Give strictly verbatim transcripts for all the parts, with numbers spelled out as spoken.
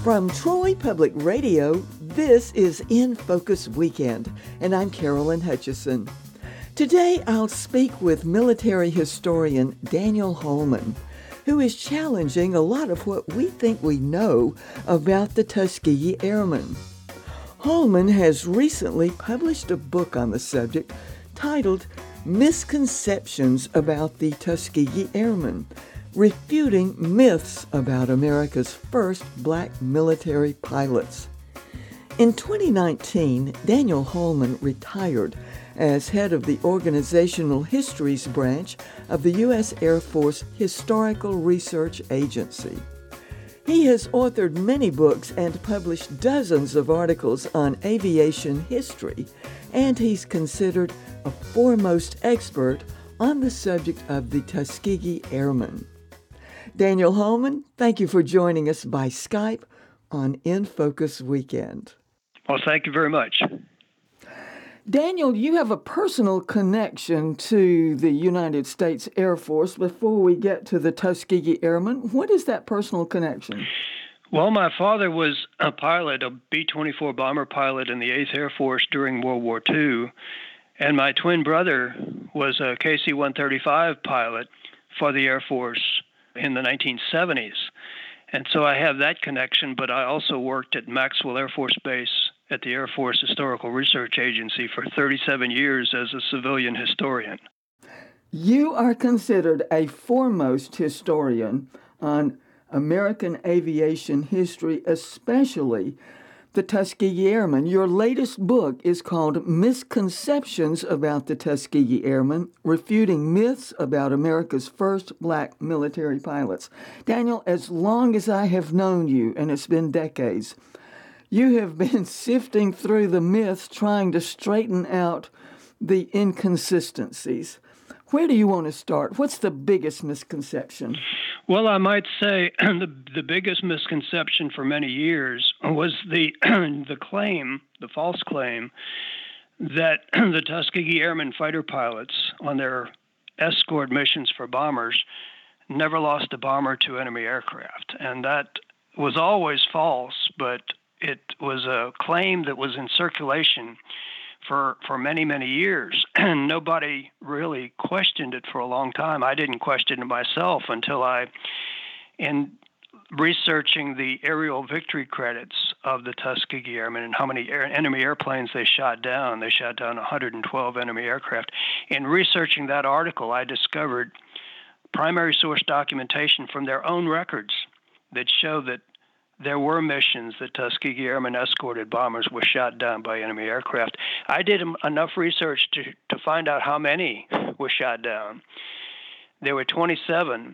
From Troy Public Radio, this is In Focus Weekend, and I'm Carolyn Hutchison. Today, I'll speak with military historian Daniel Holman, who is challenging a lot of what we think we know about the Tuskegee Airmen. Holman has recently published a book on the subject titled Misconceptions About the Tuskegee Airmen, refuting myths about America's first black military pilots. In twenty nineteen, Daniel Holman retired as head of the Organizational Histories Branch of the U S Air Force Historical Research Agency. He has authored many books and published dozens of articles on aviation history, and he's considered a foremost expert on the subject of the Tuskegee Airmen. Daniel Holman, thank you for joining us by Skype on In Focus Weekend. Well, thank you very much. Daniel, you have a personal connection to the United States Air Force. Before we get to the Tuskegee Airmen, what is that personal connection? Well, my father was a pilot, a B twenty-four bomber pilot in the eighth Air Force during World War Two, and my twin brother was a K C one thirty-five pilot for the Air Force in the nineteen seventies. And so I have that connection, but I also worked at Maxwell Air Force Base at the Air Force Historical Research Agency for thirty-seven years as a civilian historian. You are considered a foremost historian on American aviation history, especially the Tuskegee Airmen. Your latest book is called Misconceptions About the Tuskegee Airmen, Refuting Myths About America's First Black Military Pilots. Daniel, as long as I have known you, and it's been decades, you have been sifting through the myths, trying to straighten out the inconsistencies. Where do you want to start? What's the biggest misconception? Well, I might say the the biggest misconception for many years was the the claim, the false claim, that the Tuskegee Airmen fighter pilots on their escort missions for bombers never lost a bomber to enemy aircraft. And that was always false, but it was a claim that was in circulation for for many, many years, and nobody really questioned it for a long time. I didn't question it myself until I, in researching the aerial victory credits of the Tuskegee Airmen and how many air, enemy airplanes they shot down. They shot down one hundred twelve enemy aircraft. In researching that article, I discovered primary source documentation from their own records that show that there were missions that Tuskegee Airmen escorted bombers were shot down by enemy aircraft. I did enough research to, to find out how many were shot down. There were twenty-seven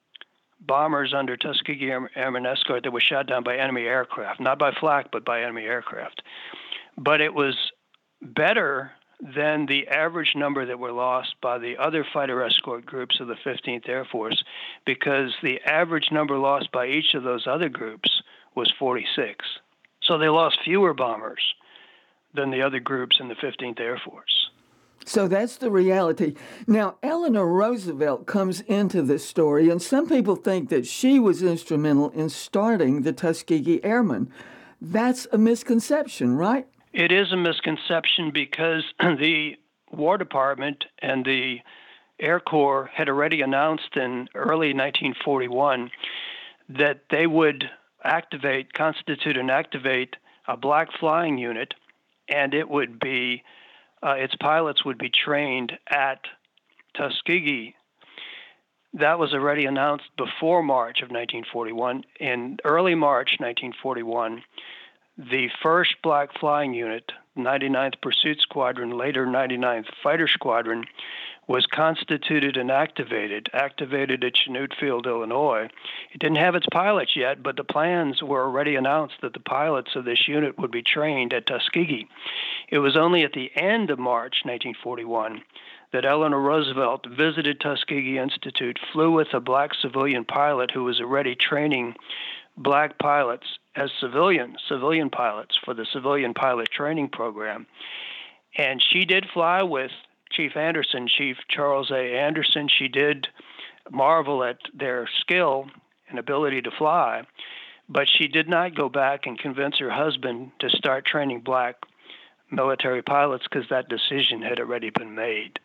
bombers under Tuskegee Airmen escort that were shot down by enemy aircraft, not by flak, but by enemy aircraft. But it was better than the average number that were lost by the other fighter escort groups of the fifteenth Air Force, because the average number lost by each of those other groups was forty-six. So they lost fewer bombers than the other groups in the fifteenth Air Force. So that's the reality. Now, Eleanor Roosevelt comes into this story, and some people think that she was instrumental in starting the Tuskegee Airmen. That's a misconception, right? It is a misconception because the War Department and the Air Corps had already announced in early nineteen forty-one that they would activate, constitute and activate a black flying unit, and it would be, uh, its pilots would be trained at Tuskegee. That was already announced before March of nineteen forty-one. In early March nineteen forty-one, the first black flying unit, ninety-ninth Pursuit Squadron, later ninety-ninth Fighter Squadron, was constituted and activated, activated at Chanute Field, Illinois. It didn't have its pilots yet, but the plans were already announced that the pilots of this unit would be trained at Tuskegee. It was only at the end of March nineteen forty-one that Eleanor Roosevelt visited Tuskegee Institute, flew with a black civilian pilot who was already training black pilots as civilian civilian pilots for the civilian pilot training program. And she did fly with Chief Anderson, Chief Charles A. Anderson. She did marvel at their skill and ability to fly, but she did not go back and convince her husband to start training black military pilots because that decision had already been made.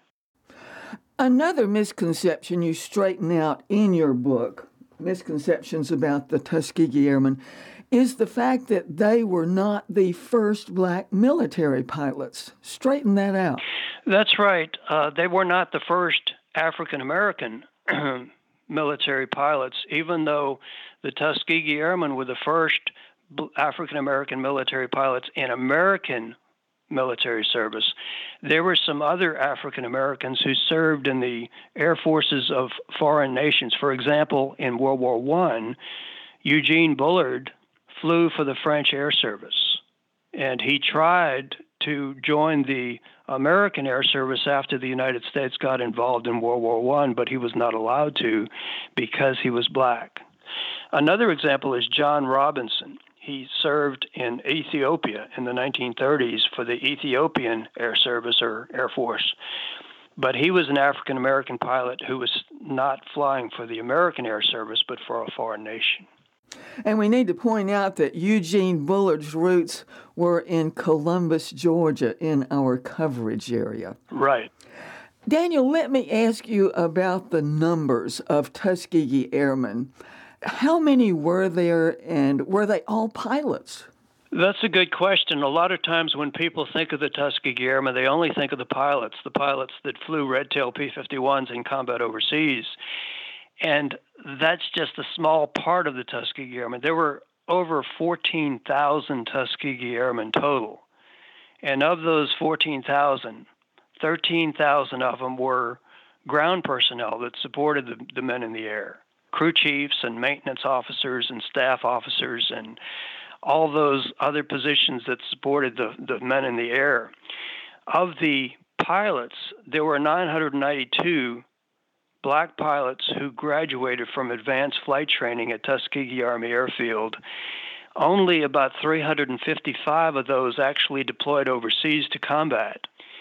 Another misconception you straighten out in your book, Misconceptions About the Tuskegee Airmen, is the fact that they were not the first black military pilots. Straighten that out. That's right. Uh, they were not the first African-American military pilots, even though the Tuskegee Airmen were the first African-American military pilots in American military service. There were some other African Americans who served in the air forces of foreign nations. For example, in World War One, Eugene Bullard flew for the French Air Service, and he tried to join the American Air Service after the United States got involved in World War One, but he was not allowed to because he was black. Another example is John Robinson. He served in Ethiopia in the nineteen thirties for the Ethiopian Air Service or Air Force. But he was an African-American pilot who was not flying for the American Air Service, but for a foreign nation. And we need to point out that Eugene Bullard's roots were in Columbus, Georgia, in our coverage area. Right. Daniel, let me ask you about the numbers of Tuskegee Airmen. How many were there, and were they all pilots? That's a good question. A lot of times when people think of the Tuskegee Airmen, they only think of the pilots, the pilots that flew Red-tailed P fifty-ones in combat overseas. And that's just a small part of the Tuskegee Airmen. There were over fourteen thousand Tuskegee Airmen total. And of those fourteen thousand, thirteen thousand of them were ground personnel that supported the, the men in the air. Crew chiefs and maintenance officers and staff officers and all those other positions that supported the, the men in the air. Of the pilots, there were nine hundred ninety-two black pilots who graduated from advanced flight training at Tuskegee Army Airfield. Only about three hundred fifty-five of those actually deployed overseas to combat.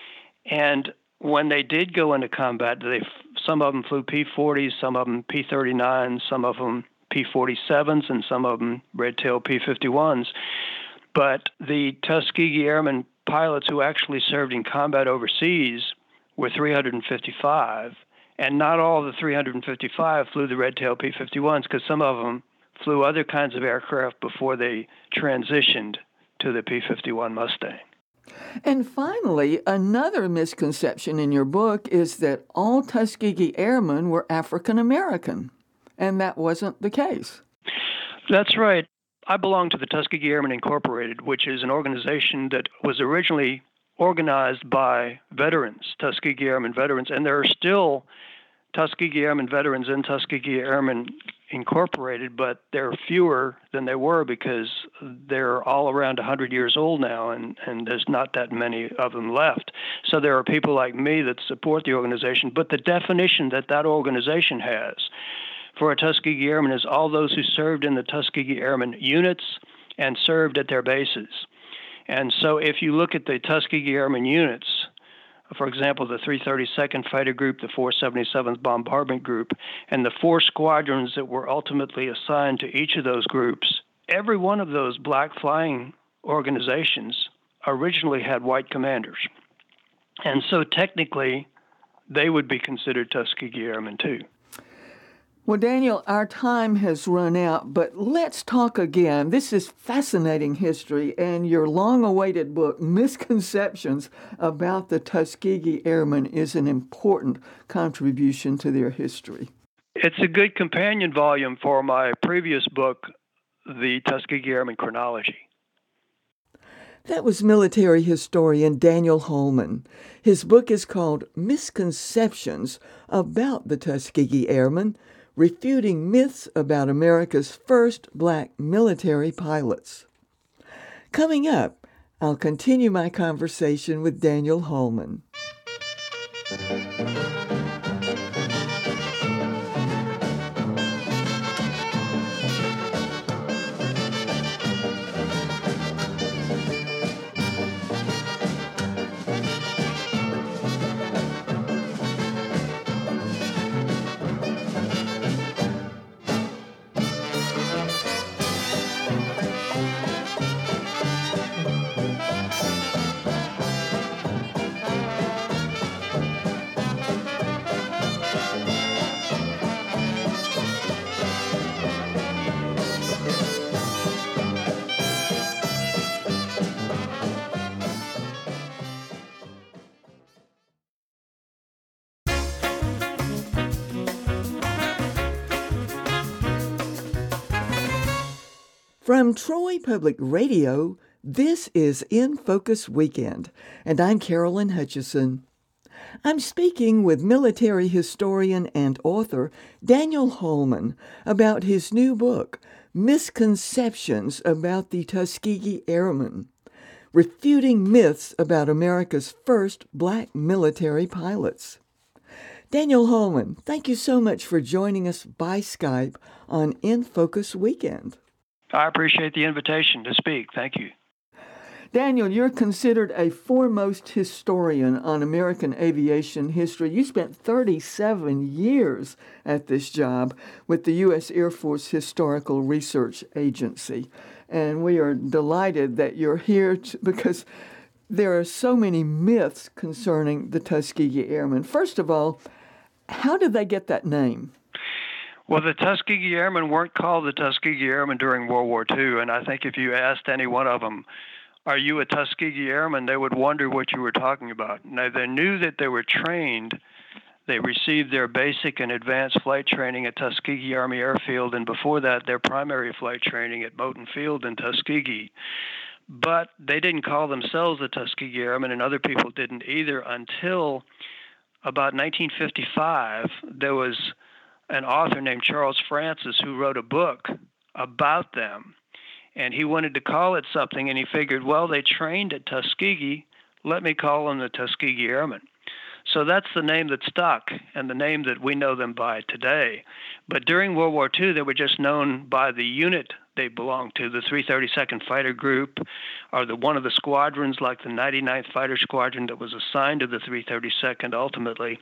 And when they did go into combat, they some of them flew P forties, some of them P thirty-nines, some of them P forty-sevens, and some of them red-tailed P fifty-ones. But the Tuskegee Airmen pilots who actually served in combat overseas were three hundred fifty-five, and not all of the three hundred fifty-five flew the red-tailed P fifty-ones because some of them flew other kinds of aircraft before they transitioned to the P fifty-one Mustang. And finally, another misconception in your book is that all Tuskegee Airmen were African American, and that wasn't the case. That's right. I belong to the Tuskegee Airmen Incorporated, which is an organization that was originally organized by veterans, Tuskegee Airmen veterans, and there are still Tuskegee Airmen veterans in Tuskegee Airmen Incorporated, but there are fewer than they were because they're all around one hundred years old now, and, and there's not that many of them left. So there are people like me that support the organization, but the definition that that organization has for a Tuskegee Airman is all those who served in the Tuskegee Airmen units and served at their bases. And so if you look at the Tuskegee Airmen units, for example, the three thirty-second Fighter Group, the four seventy-seventh Bombardment Group, and the four squadrons that were ultimately assigned to each of those groups, every one of those black flying organizations originally had white commanders. And so technically, they would be considered Tuskegee Airmen too. Well, Daniel, our time has run out, but let's talk again. This is fascinating history, and your long-awaited book, Misconceptions About the Tuskegee Airmen, is an important contribution to their history. It's a good companion volume for my previous book, The Tuskegee Airmen Chronology. That was military historian Daniel Holman. His book is called Misconceptions About the Tuskegee Airmen, Refuting Myths About America's First Black Military Pilots. Coming up, I'll continue my conversation with Daniel Holman. From Troy Public Radio, this is In Focus Weekend, and I'm Carolyn Hutchison. I'm speaking with military historian and author Daniel Holman about his new book, Misconceptions About the Tuskegee Airmen, Refuting Myths About America's First Black Military Pilots. Daniel Holman, thank you so much for joining us by Skype on In Focus Weekend. I appreciate the invitation to speak. Thank you. Daniel, you're considered a foremost historian on American aviation history. You spent thirty-seven years at this job with the U S Air Force Historical Research Agency. And we are delighted that you're here to, because there are so many myths concerning the Tuskegee Airmen. First of all, how did they get that name? Well, the Tuskegee Airmen weren't called the Tuskegee Airmen during World War Two, and I think if you asked any one of them, are you a Tuskegee Airman, they would wonder what you were talking about. Now, they knew that they were trained. They received their basic and advanced flight training at Tuskegee Army Airfield, and before that, their primary flight training at Moton Field in Tuskegee. But they didn't call themselves the Tuskegee Airmen, and other people didn't either until about nineteen fifty-five. There was an author named Charles Francis who wrote a book about them, and he wanted to call it something, and he figured, well, they trained at Tuskegee, let me call them the Tuskegee Airmen. So that's the name that stuck and the name that we know them by today. But during World War Two, they were just known by the unit they belonged to, the three thirty-second Fighter Group, or the one of the squadrons like the ninety-ninth Fighter Squadron that was assigned to the three thirty-second ultimately.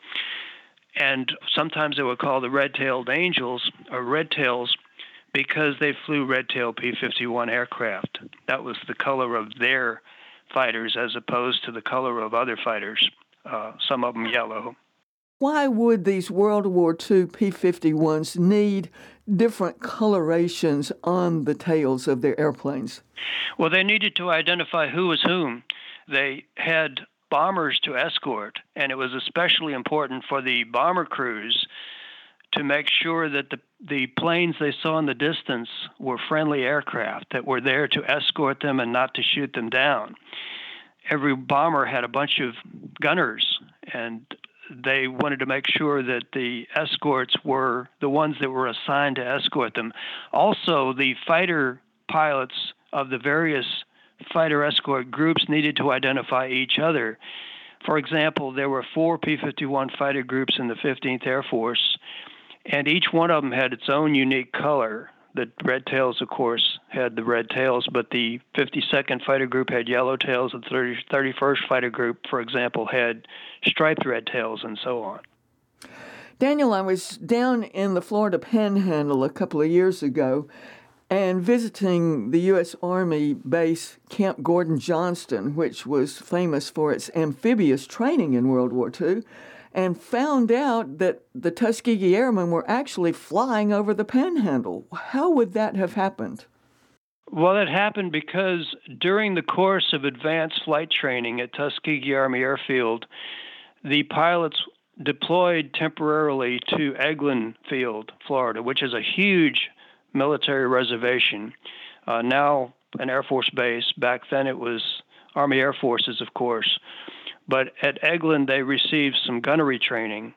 And sometimes they were called the Red-Tailed Angels or Red Tails because they flew Red-Tail P fifty-one aircraft. That was the color of their fighters as opposed to the color of other fighters, uh, some of them yellow. Why would these World War Two P fifty-ones need different colorations on the tails of their airplanes? Well, they needed to identify who was whom. They had bombers to escort, and it was especially important for the bomber crews to make sure that the, the planes they saw in the distance were friendly aircraft that were there to escort them and not to shoot them down. Every bomber had a bunch of gunners, and they wanted to make sure that the escorts were the ones that were assigned to escort them. Also, the fighter pilots of the various fighter escort groups needed to identify each other. For example, there were four P fifty-one fighter groups in the fifteenth Air Force, and each one of them had its own unique color. The Red Tails, of course, had the red tails, but the fifty-second Fighter Group had yellow tails. The thirty-first Fighter Group, for example, had striped red tails, and so on. Daniel, I was down in the Florida Panhandle a couple of years ago and visiting the U S Army base Camp Gordon Johnston, which was famous for its amphibious training in World War Two, and found out that the Tuskegee Airmen were actually flying over the Panhandle. How would that have happened? Well, it happened because during the course of advanced flight training at Tuskegee Army Airfield, the pilots deployed temporarily to Eglin Field, Florida, which is a huge military reservation, uh, now an Air Force base. Back then it was Army Air Forces, of course. But at Eglin, they received some gunnery training,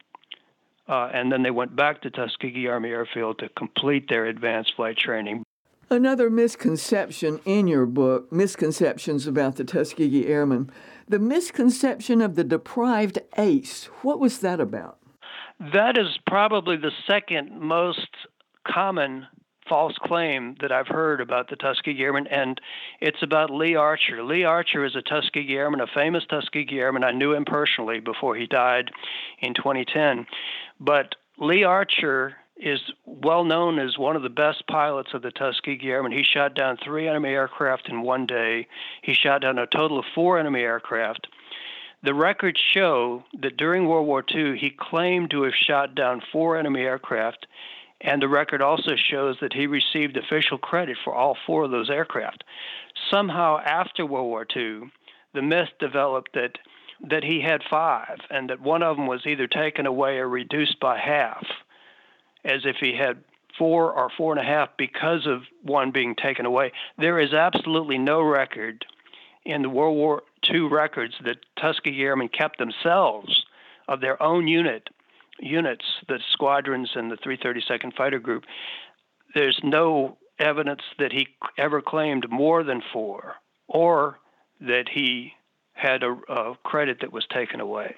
uh, and then they went back to Tuskegee Army Airfield to complete their advanced flight training. Another misconception in your book, Misconceptions About the Tuskegee Airmen, the misconception of the deprived ace. What was that about? That is probably the second most common false claim that I've heard about the Tuskegee Airmen, and it's about Lee Archer. Lee Archer is a Tuskegee Airman, a famous Tuskegee Airman. I knew him personally before he died in twenty ten. But Lee Archer is well known as one of the best pilots of the Tuskegee Airmen. He shot down three enemy aircraft in one day. He shot down a total of four enemy aircraft. The records show that during World War Two, he claimed to have shot down four enemy aircraft, and the record also shows that he received official credit for all four of those aircraft. Somehow, after World War Two, the myth developed that that he had five, and that one of them was either taken away or reduced by half, as if he had four or four and a half because of one being taken away. There is absolutely no record in the World War Two records that Tuskegee Airmen kept themselves of their own unit, units, the squadrons and the three thirty-second Fighter Group. There's no evidence that he ever claimed more than four, or that he had a, a credit that was taken away.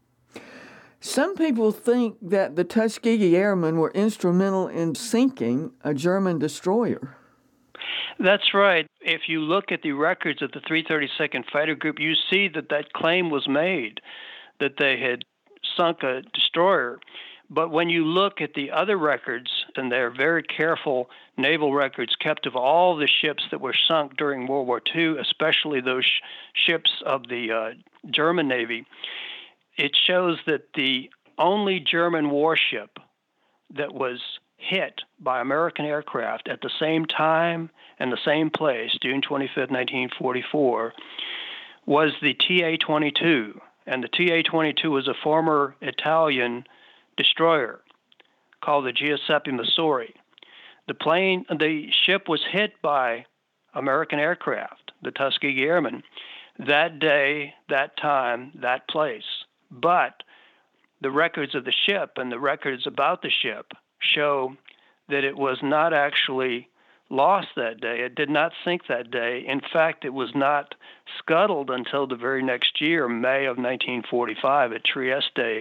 Some people think that the Tuskegee Airmen were instrumental in sinking a German destroyer. That's right. If you look at the records of the three thirty-second Fighter Group, you see that that claim was made, that they had sunk a destroyer. But when you look at the other records, and they're very careful naval records kept of all the ships that were sunk during World War Two, especially those sh- ships of the uh, German Navy, it shows that the only German warship that was hit by American aircraft at the same time and the same place, June twenty-fifth, nineteen forty-four, was the T A twenty-two. And the T A twenty-two was a former Italian destroyer called the Giuseppe Missouri. The plane, the ship was hit by American aircraft, the Tuskegee Airmen, that day, that time, that place. But the records of the ship and the records about the ship show that it was not actually lost that day. It did not sink that day. In fact, it was not scuttled until the very next year, May of nineteen forty-five, at Trieste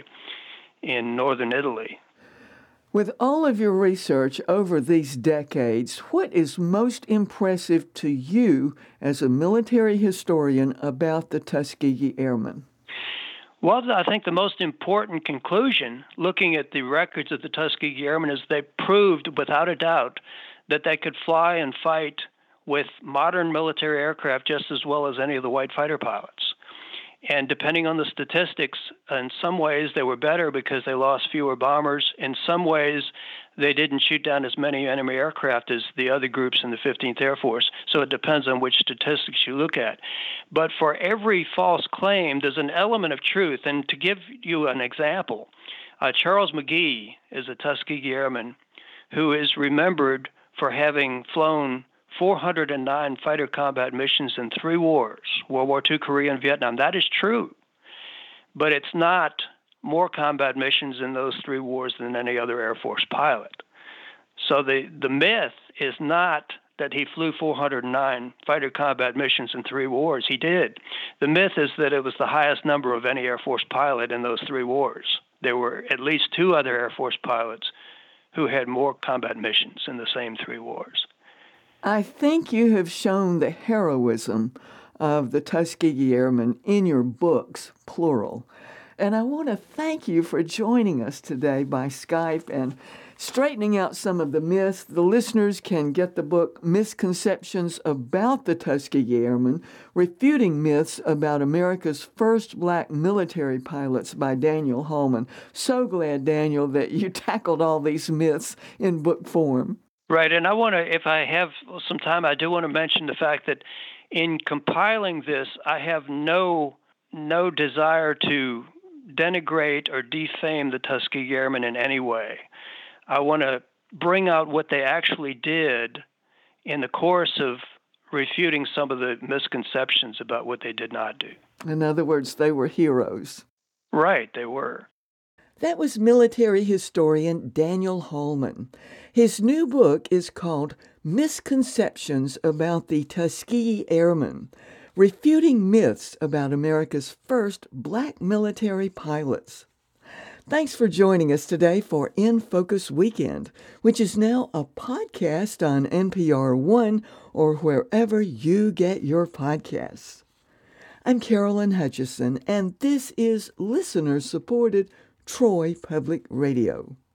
in northern Italy. With all of your research over these decades, what is most impressive to you as a military historian about the Tuskegee Airmen? Well, I think the most important conclusion, looking at the records of the Tuskegee Airmen, is they proved without a doubt that they could fly and fight with modern military aircraft just as well as any of the white fighter pilots. And depending on the statistics, in some ways they were better because they lost fewer bombers. In some ways, they didn't shoot down as many enemy aircraft as the other groups in the fifteenth Air Force. So it depends on which statistics you look at. But for every false claim, there's an element of truth. And to give you an example, uh, Charles McGee is a Tuskegee Airman who is remembered for having flown four hundred nine fighter combat missions in three wars, World War Two, Korea, and Vietnam. That is true. But it's not more combat missions in those three wars than any other Air Force pilot. So the, the myth is not that he flew four hundred nine fighter combat missions in three wars. He did. The myth is that it was the highest number of any Air Force pilot in those three wars. There were at least two other Air Force pilots who had more combat missions in the same three wars. I think you have shown the heroism of the Tuskegee Airmen in your books, plural. And I want to thank you for joining us today by Skype and straightening out some of the myths. The listeners can get the book Misconceptions About the Tuskegee Airmen, Refuting Myths About America's First Black Military Pilots by Daniel Holman. So glad, Daniel, that you tackled all these myths in book form. Right, and I want to, if I have some time, I do want to mention the fact that in compiling this, I have no no desire to denigrate or defame the Tuskegee Airmen in any way. I want to bring out what they actually did in the course of refuting some of the misconceptions about what they did not do. In other words, they were heroes. Right, they were. That was military historian Daniel Holman. His new book is called Misconceptions About the Tuskegee Airmen, Refuting Myths About America's First Black Military Pilots. Thanks for joining us today for In Focus Weekend, which is now a podcast on N P R One or wherever you get your podcasts. I'm Carolyn Hutchison, and this is listener-supported Troy Public Radio.